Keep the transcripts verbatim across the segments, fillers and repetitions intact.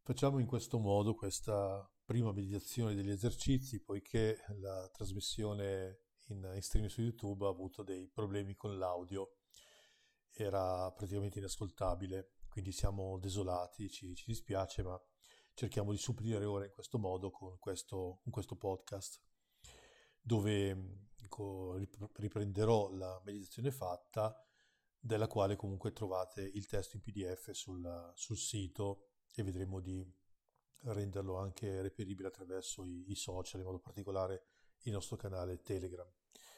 Facciamo in questo modo questa prima meditazione degli esercizi, poiché la trasmissione in, in streaming su YouTube ha avuto dei problemi con l'audio, era praticamente inascoltabile, quindi siamo desolati, ci, ci dispiace, ma cerchiamo di supplire ora in questo modo con questo, con questo podcast, dove mh, co- rip- riprenderò la meditazione fatta, della quale comunque trovate il testo in P D F sul, sul sito e vedremo di renderlo anche reperibile attraverso i, i social, in modo particolare il nostro canale Telegram.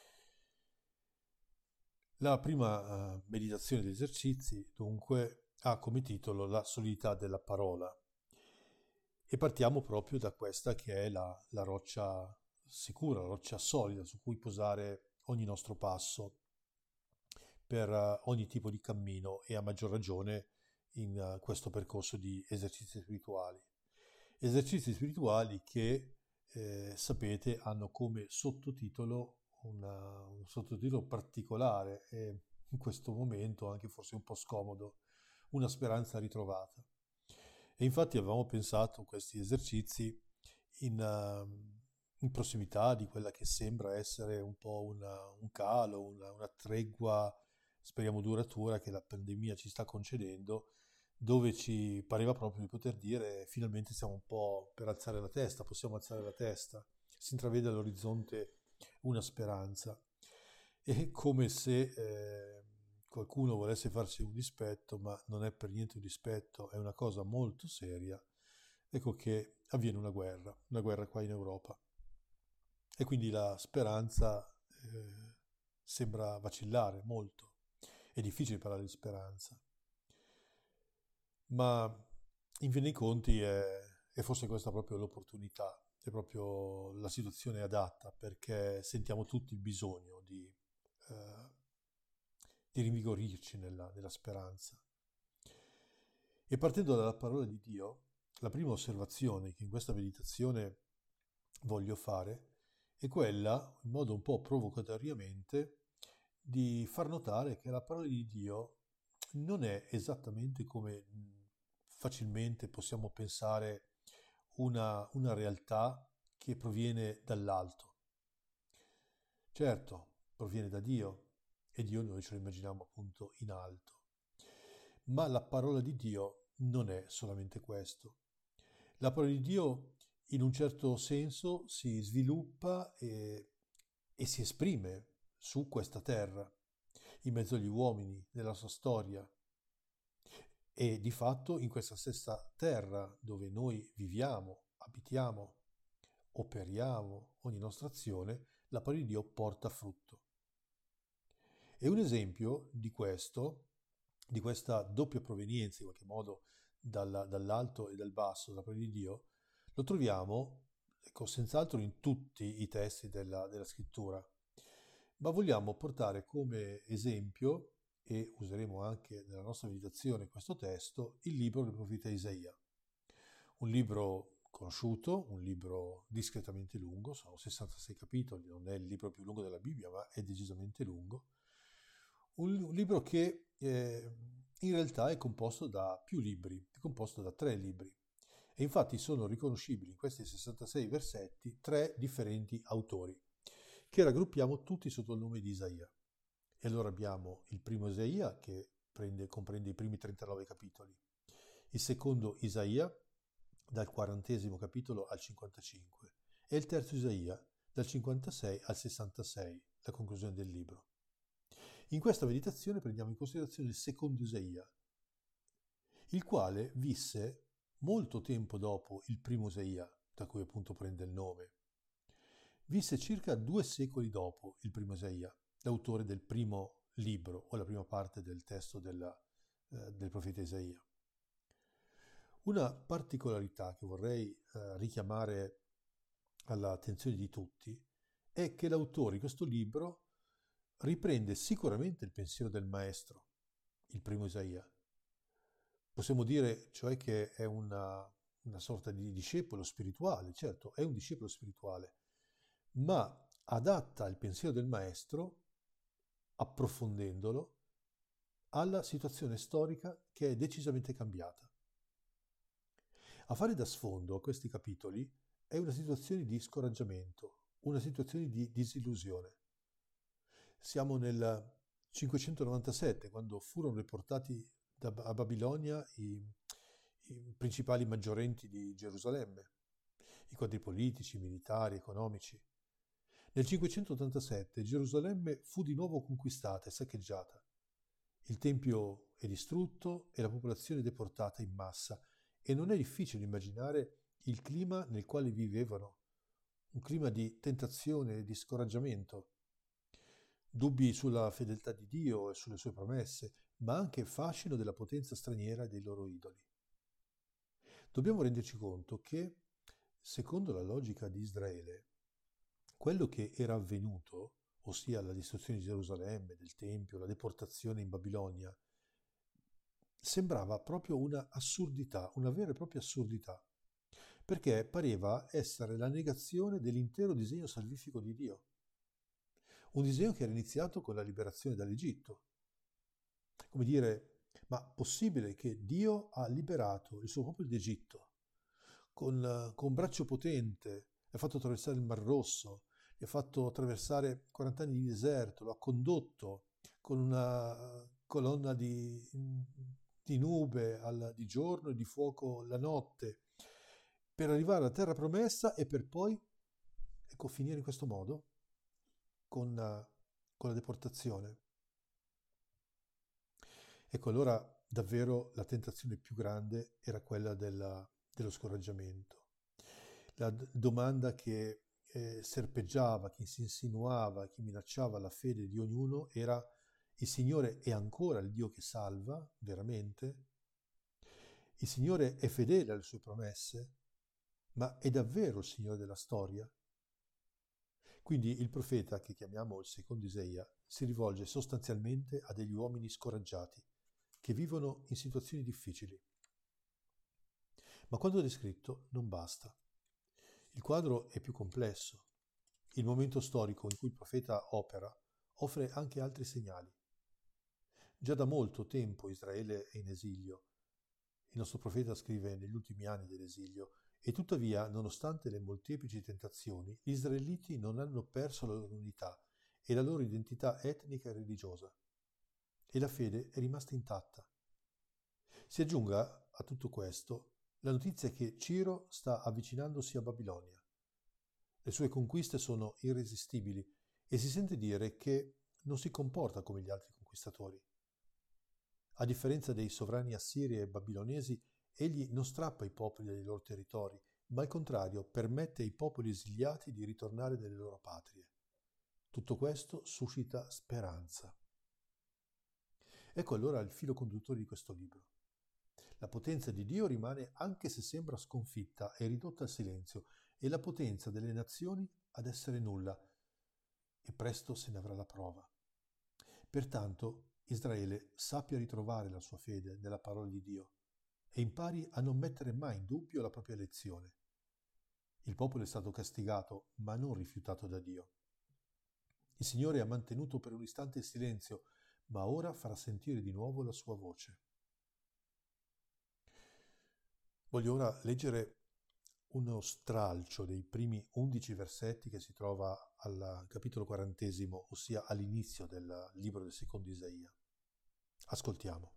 La prima eh, meditazione degli esercizi, dunque, ha come titolo La solidità della parola e partiamo proprio da questa che è la, la roccia sicura, la roccia solida su cui posare ogni nostro passo per eh, ogni tipo di cammino e a maggior ragione in eh, questo percorso di esercizi spirituali. Esercizi spirituali che, eh, sapete, hanno come sottotitolo una- un sottotitolo particolare e in questo momento anche forse un po' scomodo, una speranza ritrovata. E infatti avevamo pensato a questi esercizi in, eh, in prossimità di quella che sembra essere un po' una- un calo, una, una tregua, speriamo duratura, che la pandemia ci sta concedendo, dove ci pareva proprio di poter dire finalmente siamo un po' per alzare la testa, possiamo alzare la testa, si intravede all'orizzonte una speranza. È come se eh, qualcuno volesse farci un dispetto, ma non è per niente un dispetto, è una cosa molto seria. Ecco che avviene una guerra, una guerra qua in Europa. E quindi la speranza eh, sembra vacillare molto. È difficile parlare di speranza, ma in fin dei conti è, è forse questa proprio l'opportunità, è proprio la situazione adatta perché sentiamo tutti il bisogno di, eh, di rinvigorirci nella, nella speranza. E partendo dalla parola di Dio, la prima osservazione che in questa meditazione voglio fare è quella, in modo un po' provocatoriamente, di far notare che la parola di Dio non è esattamente come mh, facilmente possiamo pensare una, una realtà che proviene dall'alto. Certo, proviene da Dio e Dio noi ce lo immaginiamo appunto in alto. Ma la parola di Dio non è solamente questo. La parola di Dio in un certo senso si sviluppa e, e si esprime su questa terra, in mezzo agli uomini, nella sua storia. E di fatto in questa stessa terra dove noi viviamo, abitiamo, operiamo, ogni nostra azione, la parola di Dio porta frutto. E un esempio di questo, di questa doppia provenienza, in qualche modo, dalla- dall'alto e dal basso, della parola di Dio, lo troviamo, ecco, senz'altro in tutti i testi della, della scrittura. Ma vogliamo portare come esempio, e useremo anche nella nostra meditazione questo testo, il libro del profeta Isaia. Un libro conosciuto, un libro discretamente lungo, sono sessantasei capitoli, non è il libro più lungo della Bibbia, ma è decisamente lungo. Un, un libro che eh, in realtà è composto da più libri, è composto da tre libri. E infatti sono riconoscibili in questi sessantasei versetti tre differenti autori, che raggruppiamo tutti sotto il nome di Isaia. E allora abbiamo il primo Isaia, che prende- comprende i primi trentanove capitoli, il secondo Isaia, dal quarantesimo capitolo al cinquantacinque, e il terzo Isaia, dal cinquantasei al sessantasei, la conclusione del libro. In questa meditazione prendiamo in considerazione il secondo Isaia, il quale visse molto tempo dopo il primo Isaia, da cui appunto prende il nome. Visse circa due secoli dopo il primo Isaia, l'autore del primo libro o la prima parte del testo della, eh, del profeta Isaia. Una particolarità che vorrei eh, richiamare all'attenzione di tutti è che l'autore di questo libro riprende sicuramente il pensiero del maestro, il primo Isaia. Possiamo dire cioè che è una, una sorta di discepolo spirituale, certo, è un discepolo spirituale, ma adatta il pensiero del maestro, approfondendolo, alla situazione storica che è decisamente cambiata. A fare da sfondo a questi capitoli è una situazione di scoraggiamento, una situazione di disillusione. Siamo nel cinquecentonovantasette, quando furono riportati da, a Babilonia i, i principali maggiorenti di Gerusalemme, i quadri politici, militari, economici. Nel cinquecentottantasette Gerusalemme fu di nuovo conquistata e saccheggiata. Il Tempio è distrutto e la popolazione deportata in massa, e non è difficile immaginare il clima nel quale vivevano, un clima di tentazione e di scoraggiamento, dubbi sulla fedeltà di Dio e sulle sue promesse, ma anche fascino della potenza straniera e dei loro idoli. Dobbiamo renderci conto che, secondo la logica di Israele, quello che era avvenuto, ossia la distruzione di Gerusalemme, del Tempio, la deportazione in Babilonia, sembrava proprio una assurdità, una vera e propria assurdità, perché pareva essere la negazione dell'intero disegno salvifico di Dio. Un disegno che era iniziato con la liberazione dall'Egitto. Come dire, ma possibile che Dio ha liberato il suo popolo d'Egitto con, con un braccio potente, gli ha fatto attraversare il Mar Rosso, gli ha fatto attraversare quaranta anni di deserto, lo ha condotto con una colonna di, di nube al, di giorno e di fuoco la notte, per arrivare alla terra promessa e per poi, ecco, finire in questo modo, con, con la deportazione. Ecco, allora davvero la tentazione più grande era quella della, dello scoraggiamento. La d- domanda che eh, serpeggiava, che si insinuava, che minacciava la fede di ognuno era: il Signore è ancora il Dio che salva, veramente? Il Signore è fedele alle sue promesse? Ma è davvero il Signore della storia? Quindi il profeta, che chiamiamo il secondo Isaia, si rivolge sostanzialmente a degli uomini scoraggiati, che vivono in situazioni difficili. Ma quanto descritto non basta. Il quadro è più complesso. Il momento storico in cui il profeta opera offre anche altri segnali. Già da molto tempo Israele è in esilio. Il nostro profeta scrive negli ultimi anni dell'esilio: e tuttavia, nonostante le molteplici tentazioni, gli israeliti non hanno perso la loro unità e la loro identità etnica e religiosa. E la fede è rimasta intatta. Si aggiunga a tutto questo la notizia che Ciro sta avvicinandosi a Babilonia. Le sue conquiste sono irresistibili e si sente dire che non si comporta come gli altri conquistatori. A differenza dei sovrani assiri e babilonesi, egli non strappa i popoli dai loro territori, ma al contrario permette ai popoli esiliati di ritornare nelle loro patrie. Tutto questo suscita speranza. Ecco allora il filo conduttore di questo libro. La potenza di Dio rimane anche se sembra sconfitta e ridotta al silenzio, e la potenza delle nazioni ad essere nulla, e presto se ne avrà la prova. Pertanto Israele sappia ritrovare la sua fede nella parola di Dio e impari a non mettere mai in dubbio la propria elezione. Il popolo è stato castigato, ma non rifiutato da Dio. Il Signore ha mantenuto per un istante il silenzio, ma ora farà sentire di nuovo la sua voce. Voglio ora leggere uno stralcio dei primi undici versetti che si trova al capitolo quarantesimo, ossia all'inizio del libro del secondo Isaia. Ascoltiamo.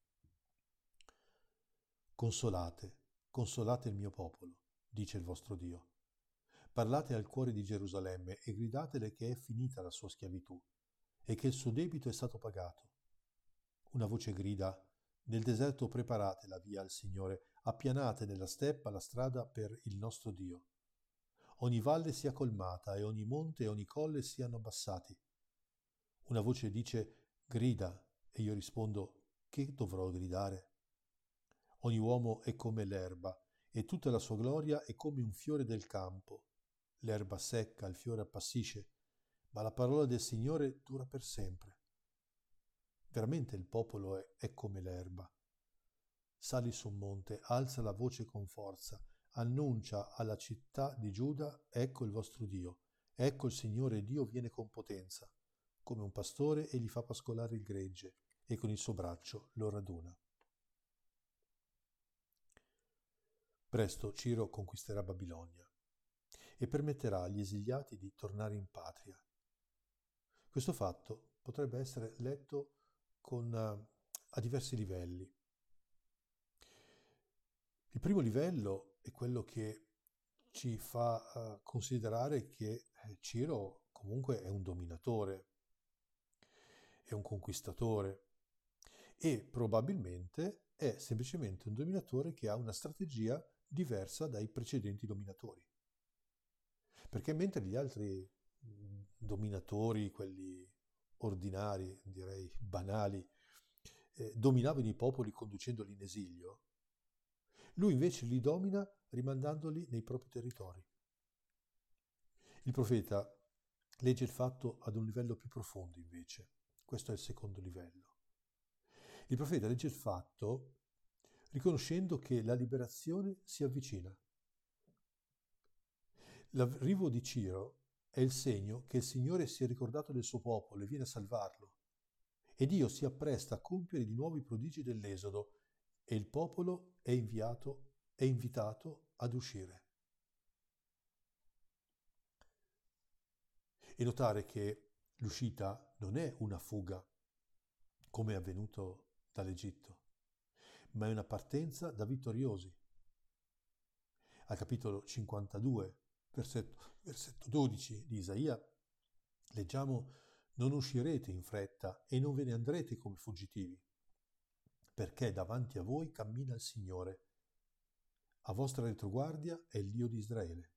Consolate, consolate il mio popolo, dice il vostro Dio. Parlate al cuore di Gerusalemme e gridatele che è finita la sua schiavitù e che il suo debito è stato pagato. Una voce grida: nel deserto preparate la via al Signore, appianate nella steppa la strada per il nostro Dio. Ogni valle sia colmata e ogni monte e ogni colle siano abbassati. Una voce dice: grida, e io rispondo: che dovrò gridare? Ogni uomo è come l'erba, e tutta la sua gloria è come un fiore del campo. L'erba secca, il fiore appassisce, ma la parola del Signore dura per sempre. Veramente il popolo è, è come l'erba. Sali su un monte, alza la voce con forza, annuncia alla città di Giuda: ecco il vostro Dio, ecco il Signore Dio viene con potenza. Come un pastore egli fa pascolare il gregge, e con il suo braccio lo raduna. Presto Ciro conquisterà Babilonia e permetterà agli esiliati di tornare in patria. Questo fatto potrebbe essere letto con, uh, a diversi livelli. Il primo livello è quello che ci fa uh, considerare che eh, Ciro comunque è un dominatore, è un conquistatore e probabilmente è semplicemente un dominatore che ha una strategia diversa dai precedenti dominatori. Perché mentre gli altri dominatori, quelli ordinari, direi banali, eh, dominavano i popoli conducendoli in esilio, lui invece li domina rimandandoli nei propri territori. Il profeta legge il fatto ad un livello più profondo invece. Questo è il secondo livello. Il profeta legge il fatto riconoscendo che la liberazione si avvicina. L'arrivo di Ciro è il segno che il Signore si è ricordato del suo popolo e viene a salvarlo. E Dio si appresta a compiere di nuovo i prodigi dell'Esodo e il popolo è inviato, è invitato ad uscire. E notare che l'uscita non è una fuga, come è avvenuto dall'Egitto, ma è una partenza da vittoriosi. Al capitolo cinquantadue, versetto, versetto dodici di Isaia, leggiamo: non uscirete in fretta e non ve ne andrete come fuggitivi, perché davanti a voi cammina il Signore, a vostra retroguardia è il Dio di Israele.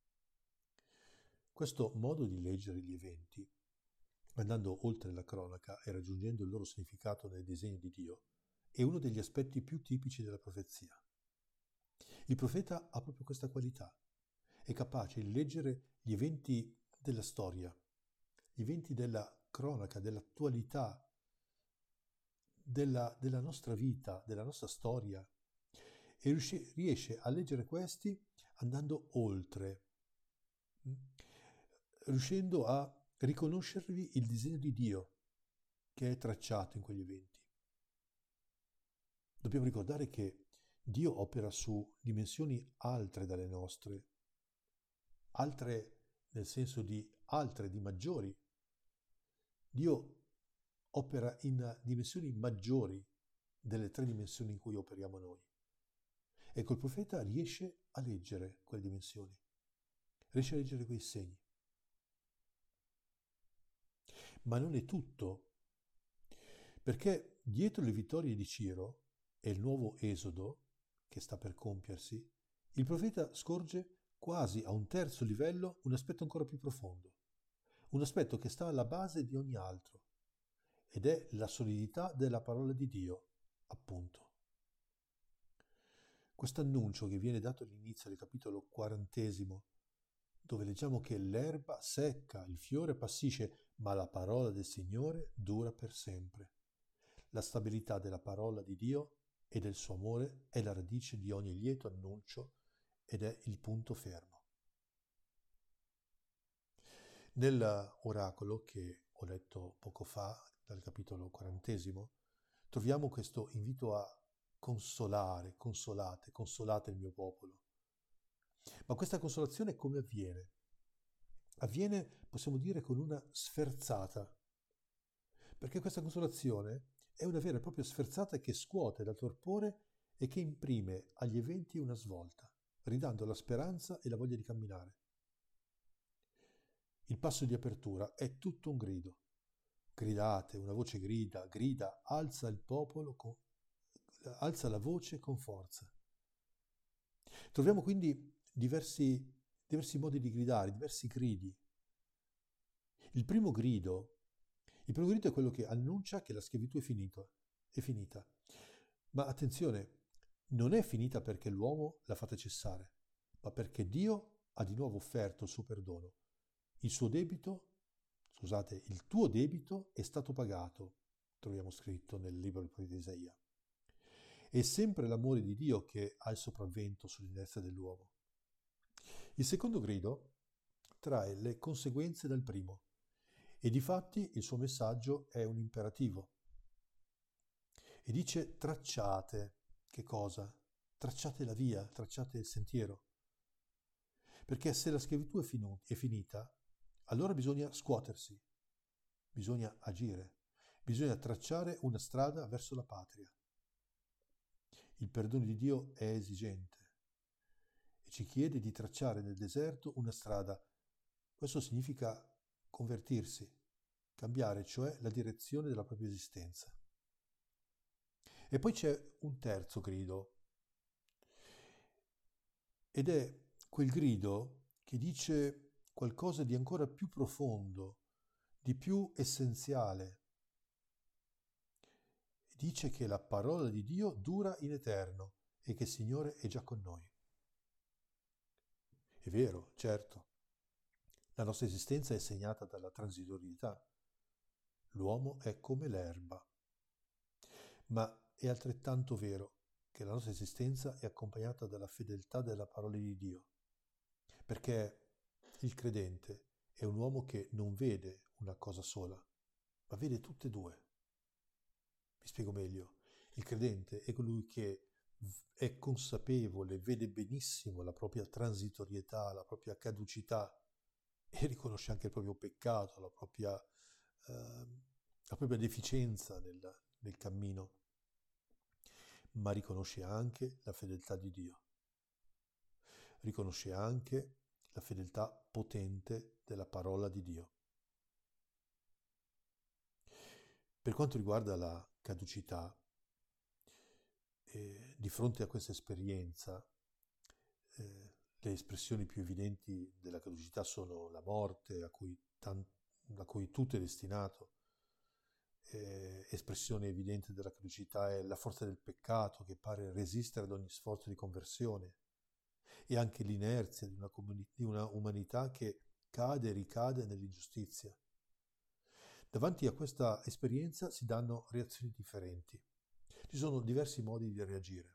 Questo modo di leggere gli eventi, andando oltre la cronaca e raggiungendo il loro significato nel disegno di Dio, è uno degli aspetti più tipici della profezia. Il profeta ha proprio questa qualità, è capace di leggere gli eventi della storia, gli eventi della cronaca, dell'attualità, della, della nostra vita, della nostra storia, e riesce, riesce a leggere questi andando oltre, riuscendo a riconoscervi il disegno di Dio che è tracciato in quegli eventi. Dobbiamo ricordare che Dio opera su dimensioni altre dalle nostre, altre nel senso di altre, di maggiori. Dio opera in dimensioni maggiori delle tre dimensioni in cui operiamo noi. Ecco, il profeta riesce a leggere quelle dimensioni, riesce a leggere quei segni. Ma non è tutto, perché dietro le vittorie di Ciro e il nuovo esodo che sta per compiersi, il profeta scorge quasi a un terzo livello un aspetto ancora più profondo, un aspetto che sta alla base di ogni altro, ed è la solidità della parola di Dio, appunto. Questo annuncio che viene dato all'inizio del capitolo quarantesimo, dove leggiamo che l'erba secca, il fiore appassisce, ma la parola del Signore dura per sempre. La stabilità della parola di Dio e del suo amore è la radice di ogni lieto annuncio ed è il punto fermo. Nell'oracolo che ho letto poco fa, dal capitolo quarantesimo, troviamo questo invito a consolare, consolate, consolate il mio popolo. Ma questa consolazione come avviene? Avviene, possiamo dire, con una sferzata, perché questa consolazione è una vera e propria sferzata che scuote dal torpore e che imprime agli eventi una svolta, ridando la speranza e la voglia di camminare. Il passo di apertura è tutto un grido. Gridate, una voce grida, grida, alza il popolo, con, alza la voce con forza. Troviamo quindi diversi, diversi modi di gridare, diversi gridi. Il primo grido, il primo grido è quello che annuncia che la schiavitù è finita, è finita. Ma attenzione, non è finita perché l'uomo l'ha fatta cessare, ma perché Dio ha di nuovo offerto il suo perdono. Il suo debito, scusate, il tuo debito è stato pagato, troviamo scritto nel libro del profeta Isaia. È sempre l'amore di Dio che ha il sopravvento sull'inerzia dell'uomo. Il secondo grido trae le conseguenze dal primo e difatti il suo messaggio è un imperativo. E dice: tracciate. Che cosa? tracciate la via, tracciate il sentiero. Perché se la schiavitù è, finu- è finita, allora bisogna scuotersi, bisogna agire, bisogna tracciare una strada verso la patria. Il perdono di Dio è esigente e ci chiede di tracciare nel deserto una strada. Questo significa convertirsi, cambiare, cioè la direzione della propria esistenza. E poi c'è un terzo grido, ed è quel grido che dice qualcosa di ancora più profondo, di più essenziale. Dice che la parola di Dio dura in eterno e che il Signore è già con noi. È vero, certo, la nostra esistenza è segnata dalla transitorietà. L'uomo è come l'erba. Ma è altrettanto vero che la nostra esistenza è accompagnata dalla fedeltà della parola di Dio, perché il credente è un uomo che non vede una cosa sola, ma vede tutte e due. Mi spiego meglio. Il credente è colui che è consapevole, vede benissimo la propria transitorietà, la propria caducità e riconosce anche il proprio peccato, la propria, eh, la propria deficienza nel, nel cammino, ma riconosce anche la fedeltà di Dio. Riconosce anche la fedeltà potente della parola di Dio. Per quanto riguarda la caducità, eh, di fronte a questa esperienza, eh, le espressioni più evidenti della caducità sono la morte, a cui, tan- a cui tutto è destinato. Eh, espressione evidente della caducità è la forza del peccato che pare resistere ad ogni sforzo di conversione, e anche l'inerzia di una, comuni- di una umanità che cade e ricade nell'ingiustizia. Davanti a questa esperienza si danno reazioni differenti. Ci sono diversi modi di reagire.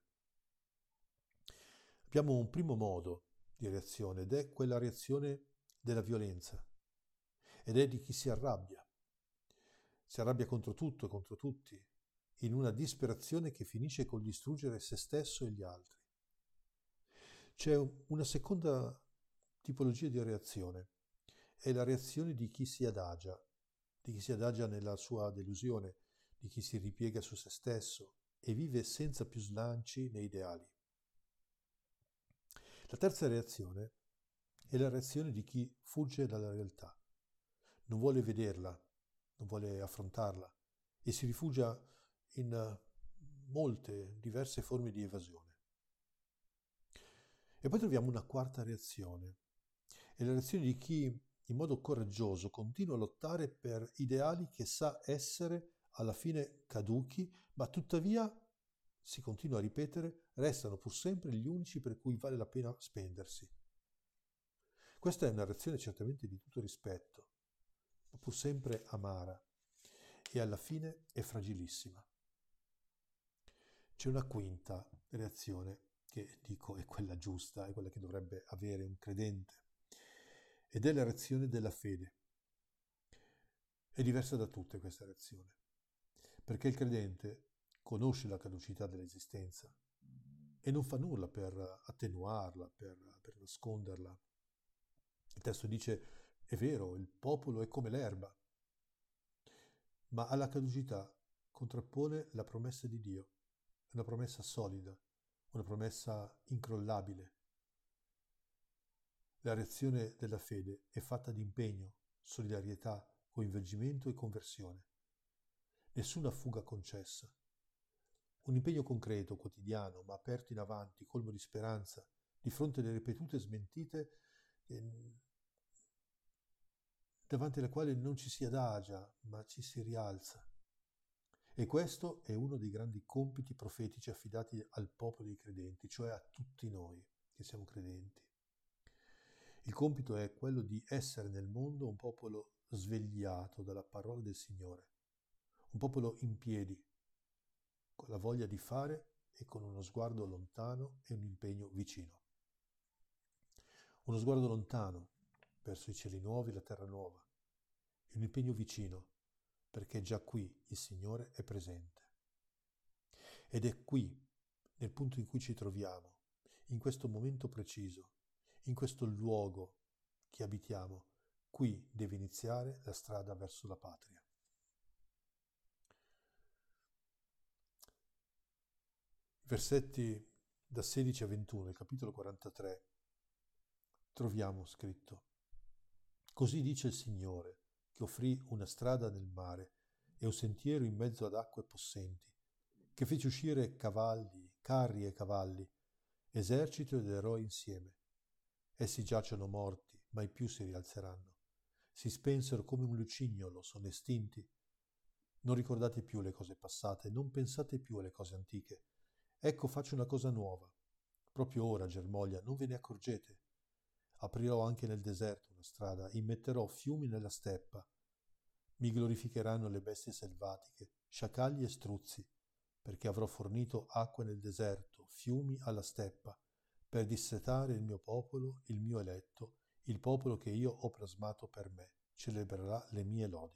Abbiamo un primo modo di reazione ed è quella reazione della violenza, ed è di chi si arrabbia. Si arrabbia contro tutto e contro tutti, in una disperazione che finisce col distruggere se stesso e gli altri. C'è una seconda tipologia di reazione, è la reazione di chi si adagia, di chi si adagia nella sua delusione, di chi si ripiega su se stesso e vive senza più slanci nei ideali. La terza reazione è la reazione di chi fugge dalla realtà, non vuole vederla, non vuole affrontarla e si rifugia in molte diverse forme di evasione. E poi troviamo una quarta reazione, è la reazione di chi in modo coraggioso continua a lottare per ideali che sa essere alla fine caduchi, ma tuttavia, si continua a ripetere, restano pur sempre gli unici per cui vale la pena spendersi. Questa è una reazione certamente di tutto rispetto, ma pur sempre amara e alla fine è fragilissima. C'è una quinta reazione che dico è quella giusta, è quella che dovrebbe avere un credente, ed è la reazione della fede. È diversa da tutte questa reazione, perché il credente conosce la caducità dell'esistenza e non fa nulla per attenuarla, per, per nasconderla. Il testo dice, è vero, il popolo è come l'erba, ma alla caducità contrappone la promessa di Dio, una promessa solida, una promessa incrollabile. La reazione della fede è fatta di impegno, solidarietà, coinvolgimento e conversione. Nessuna fuga concessa. Un impegno concreto, quotidiano, ma aperto in avanti, colmo di speranza, di fronte alle ripetute smentite eh, davanti alle quali non ci si adagia, ma ci si rialza. E questo è uno dei grandi compiti profetici affidati al popolo dei credenti, cioè a tutti noi che siamo credenti. Il compito è quello di essere nel mondo un popolo svegliato dalla parola del Signore, un popolo in piedi, con la voglia di fare e con uno sguardo lontano e un impegno vicino. Uno sguardo lontano verso i cieli nuovi e la terra nuova, e un impegno vicino, perché già qui il Signore è presente. Ed è qui, nel punto in cui ci troviamo, in questo momento preciso, in questo luogo che abitiamo. Qui deve iniziare la strada verso la patria. Versetti da sedici a ventuno, il capitolo quarantatré, troviamo scritto: Così dice il Signore, che offrì una strada nel mare e un sentiero in mezzo ad acque possenti, che fece uscire cavalli, carri e cavalli, esercito ed eroi insieme. Essi giacciono morti, mai più si rialzeranno. Si spensero come un lucignolo, sono estinti. Non ricordate più le cose passate, non pensate più alle cose antiche. Ecco, faccio una cosa nuova. Proprio ora germoglia, non ve ne accorgete. Aprirò anche nel deserto una strada, immetterò fiumi nella steppa. Mi glorificheranno le bestie selvatiche, sciacalli e struzzi, perché avrò fornito acque nel deserto, fiumi alla steppa, per dissetare il mio popolo, il mio eletto, il popolo che io ho plasmato per me, celebrerà le mie lodi.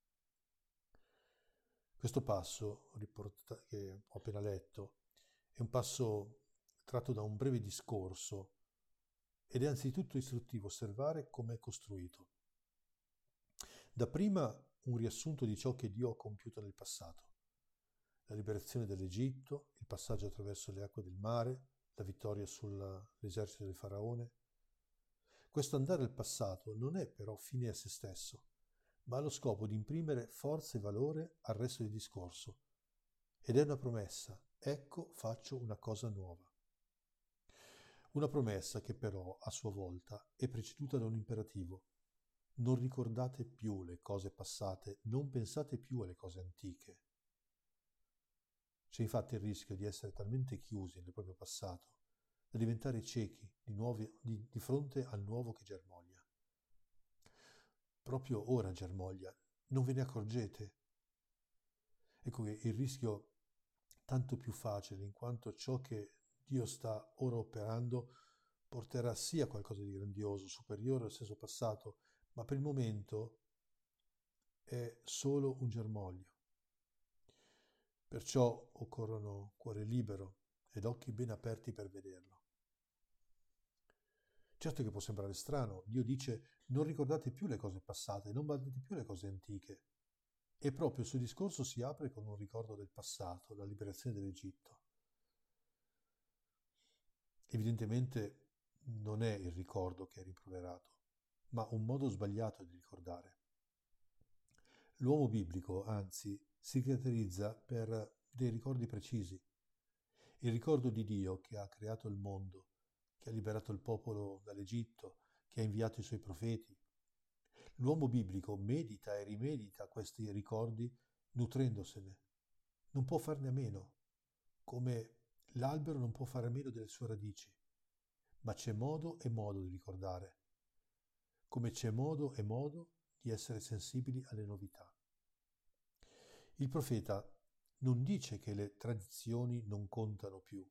Questo passo riporta, che ho appena letto è un passo tratto da un breve discorso ed è anzitutto istruttivo osservare come è costruito. Dapprima un riassunto di ciò che Dio ha compiuto nel passato: la liberazione dell'Egitto, il passaggio attraverso le acque del mare, la vittoria sull'esercito del faraone. Questo andare al passato non è però fine a se stesso, ma ha lo scopo di imprimere forza e valore al resto del discorso. Ed è una promessa: ecco, faccio una cosa nuova. Una promessa che però, a sua volta, è preceduta da un imperativo: non ricordate più le cose passate, non pensate più alle cose antiche. C'è infatti il rischio di essere talmente chiusi nel proprio passato da diventare ciechi di, nuovi, di, di fronte al nuovo che germoglia. Proprio ora germoglia, non ve ne accorgete? Ecco che il rischio tanto più facile, in quanto ciò che Dio sta ora operando porterà sì a qualcosa di grandioso, superiore al stesso passato, ma per il momento è solo un germoglio. Perciò occorrono cuore libero ed occhi ben aperti per vederlo. Certo che può sembrare strano, Dio dice: non ricordate più le cose passate, non badate più le cose antiche. E proprio il suo discorso si apre con un ricordo del passato, la liberazione dell'Egitto. Evidentemente non è il ricordo che è rimproverato, ma un modo sbagliato di ricordare. L'uomo biblico, anzi, si caratterizza per dei ricordi precisi. Il ricordo di Dio che ha creato il mondo, che ha liberato il popolo dall'Egitto, che ha inviato i suoi profeti. L'uomo biblico medita e rimedita questi ricordi nutrendosene. Non può farne a meno, come l'albero non può fare a meno delle sue radici. Ma c'è modo e modo di ricordare, come c'è modo e modo di essere sensibili alle novità. Il profeta non dice che le tradizioni non contano più.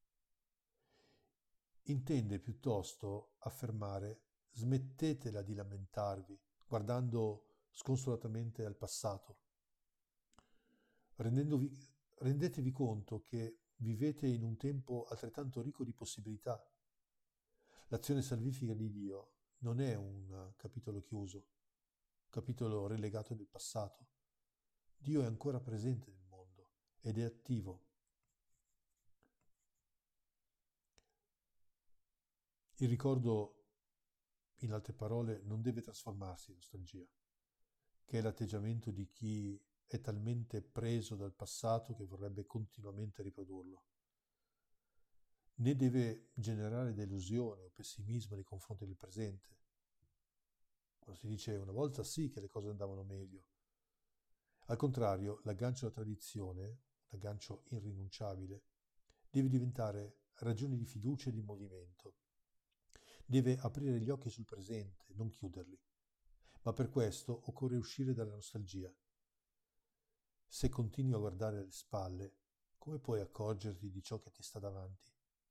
Intende piuttosto affermare: smettetela di lamentarvi guardando sconsolatamente al passato. Rendendovi, rendetevi conto che vivete in un tempo altrettanto ricco di possibilità. L'azione salvifica di Dio non è un capitolo chiuso, un capitolo relegato nel passato. Dio è ancora presente nel mondo ed è attivo. Il ricordo, in altre parole, non deve trasformarsi in nostalgia, che è l'atteggiamento di chi è talmente preso dal passato che vorrebbe continuamente riprodurlo. Né deve generare delusione o pessimismo nei confronti del presente. Quando si dice una volta sì che le cose andavano meglio. Al contrario, l'aggancio alla tradizione, un aggancio irrinunciabile, deve diventare ragione di fiducia e di movimento. Deve aprire gli occhi sul presente, non chiuderli. Ma per questo occorre uscire dalla nostalgia. Se continui a guardare alle spalle, come puoi accorgerti di ciò che ti sta davanti?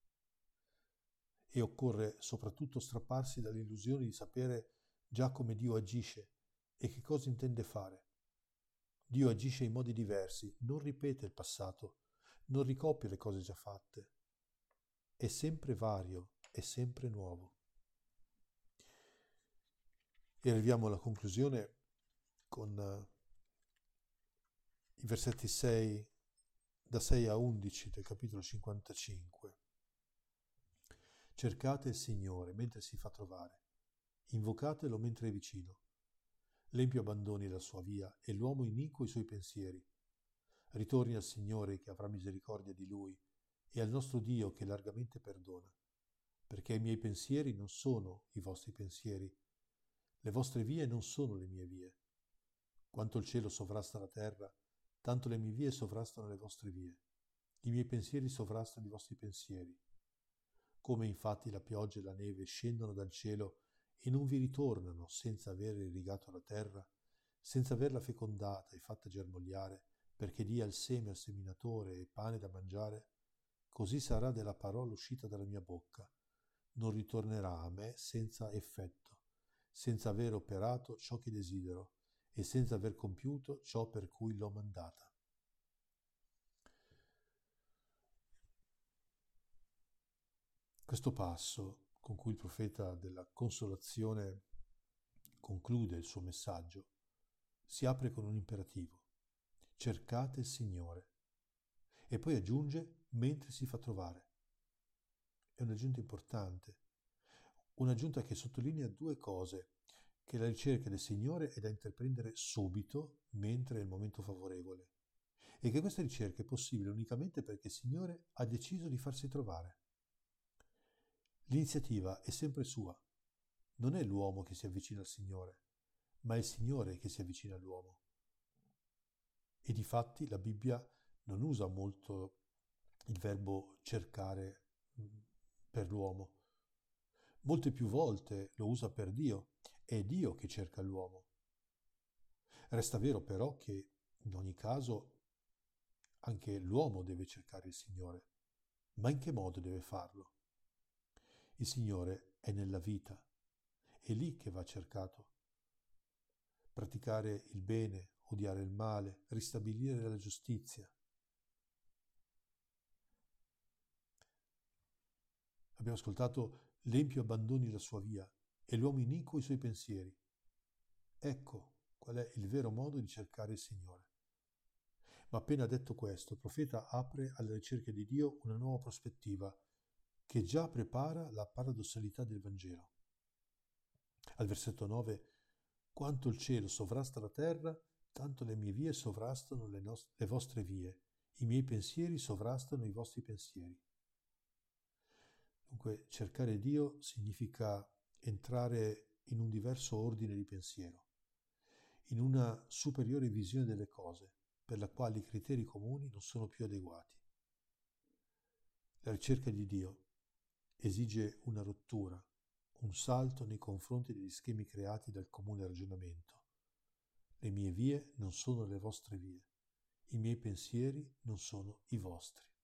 E occorre soprattutto strapparsi dall'illusione di sapere già come Dio agisce e che cosa intende fare. Dio agisce in modi diversi, non ripete il passato, non ricopia le cose già fatte, è sempre vario, è sempre nuovo. E arriviamo alla conclusione con uh, i versetti sei, da sei a undici del capitolo cinquantacinque. Cercate il Signore mentre si fa trovare, invocatelo mentre è vicino. L'empio abbandoni la sua via e l'uomo iniquo i suoi pensieri. Ritorni al Signore che avrà misericordia di lui e al nostro Dio che largamente perdona, perché i miei pensieri non sono i vostri pensieri, le vostre vie non sono le mie vie. Quanto il cielo sovrasta la terra, tanto le mie vie sovrastano le vostre vie. I miei pensieri sovrastano i vostri pensieri. Come infatti la pioggia e la neve scendono dal cielo e non vi ritornano senza aver irrigato la terra, senza averla fecondata e fatta germogliare, perché dia il seme al seminatore e pane da mangiare, così sarà della parola uscita dalla mia bocca. Non ritornerà a me senza effetto, senza aver operato ciò che desidero e senza aver compiuto ciò per cui l'ho mandata. Questo passo con cui il profeta della consolazione conclude il suo messaggio si apre con un imperativo: cercate il Signore, e poi aggiunge mentre si fa trovare. È un'aggiunta importante, un'aggiunta che sottolinea due cose: che la ricerca del Signore è da intraprendere subito, mentre è il momento favorevole, e che questa ricerca è possibile unicamente perché il Signore ha deciso di farsi trovare. L'iniziativa è sempre sua. Non è l'uomo che si avvicina al Signore, ma è il Signore che si avvicina all'uomo. E difatti la Bibbia non usa molto il verbo cercare per l'uomo. Molte più volte lo usa per Dio. È Dio che cerca l'uomo. Resta vero però che in ogni caso anche l'uomo deve cercare il Signore. Ma in che modo deve farlo? Il Signore è nella vita, è lì che va cercato. Praticare il bene, odiare il male, ristabilire la giustizia. Abbiamo ascoltato: l'empio abbandoni la sua via e l'uomo iniquo i suoi pensieri. Ecco qual è il vero modo di cercare il Signore. Ma appena detto questo, il profeta apre alla ricerca di Dio una nuova prospettiva che già prepara la paradossalità del Vangelo. Al versetto nove: quanto il cielo sovrasta la terra, tanto le mie vie sovrastano le, nost- le vostre vie, i miei pensieri sovrastano i vostri pensieri. Dunque, cercare Dio significa entrare in un diverso ordine di pensiero, in una superiore visione delle cose, per la quale i criteri comuni non sono più adeguati. La ricerca di Dio esige una rottura, un salto nei confronti degli schemi creati dal comune ragionamento. Le mie vie non sono le vostre vie, i miei pensieri non sono i vostri.